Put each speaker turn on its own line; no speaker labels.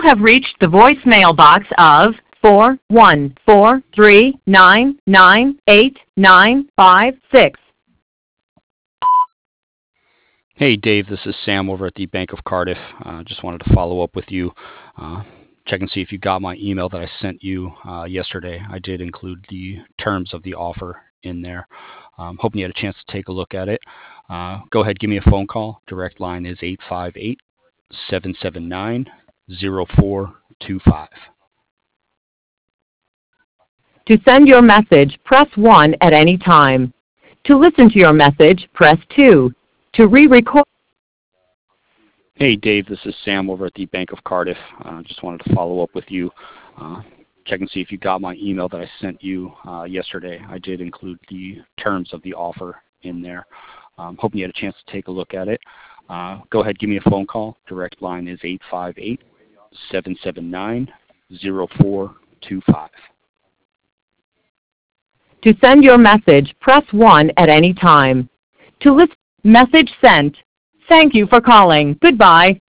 have reached the voicemail box of 414399896.
Hey Dave, this is Sam over at the Bank of Cardiff. Just wanted to follow up with you, check and see if you got my email that I sent you yesterday. I did include the terms of the offer in there. Hoping you had a chance to take a look at it. Go ahead, give me a phone call. Direct line is 858-779-0425.
To send your message, press 1 at any time. To listen to your message, press 2. To re-record.
Hey Dave, this is Sam over at the Bank of Cardiff. Just wanted to follow up with you. Check and see if you got my email that I sent you yesterday. I did include the terms of the offer in there. Hoping you had a chance to take a look at it. Go ahead, give me a phone call. Direct line is 858-779-0425.
To send your message, press 1 at any time. To listen, message sent. Thank you for calling. Goodbye.